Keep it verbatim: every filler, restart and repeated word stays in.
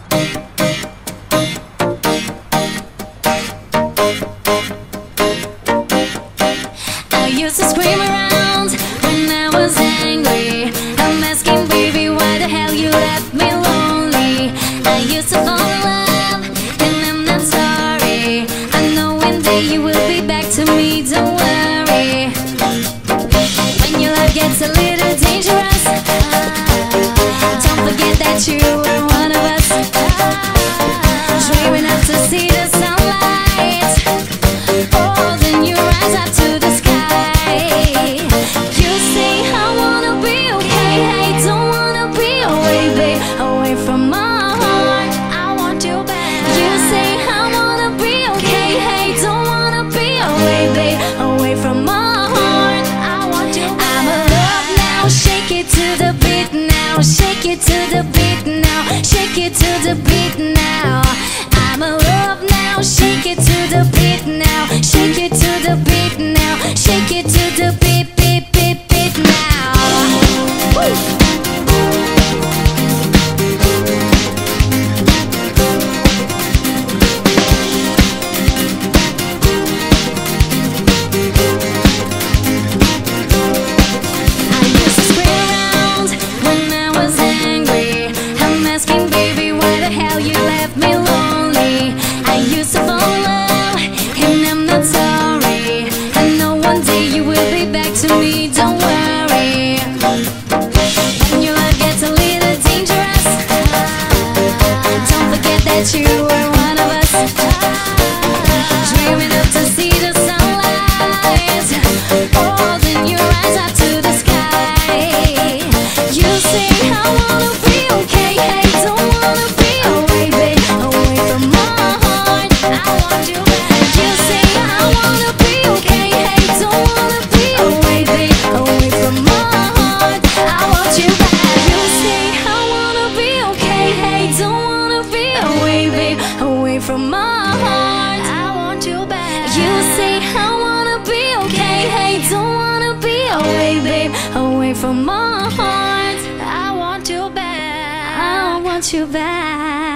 I used to scream around when I was angry. I'm asking, baby, why the hell you left me lonely? I used to fall in love, and I'm not sorry. I know one day you will be back to me, don't worry. When your life gets a little dangerous, don't forget that you are one of us. Dreaming up to see the sunlight. Oh, then you rise up to the sky. You say, I wanna be okay. Hey, don't wanna be away, babe, away from my heart. I want you back. You say, I wanna be okay. Hey, don't wanna be away, babe, away from my heart. I want you back. I'm alive now. Shake it to the beat now. Shake it to the beat now. Shake it to the beat now. I'm alive now. Shake it to the beat now. Shake it to the beat now. Shake it to the beat, beat, beat, beat now. Woo! You left me lonely. I used to fall in love, and I'm not sorry. I know one day you will be back to me, don't worry. When your life gets a little dangerous, don't forget that you are one of us. Dreaming up to see the sunlight. Oh, then you rise up to the sky. You say, I wanna be okay. Hey, don't wanna be from my heart. I want you back. You say, I wanna be okay. Hey, don't wanna be away, babe, away from my heart. I want you back. I want you back.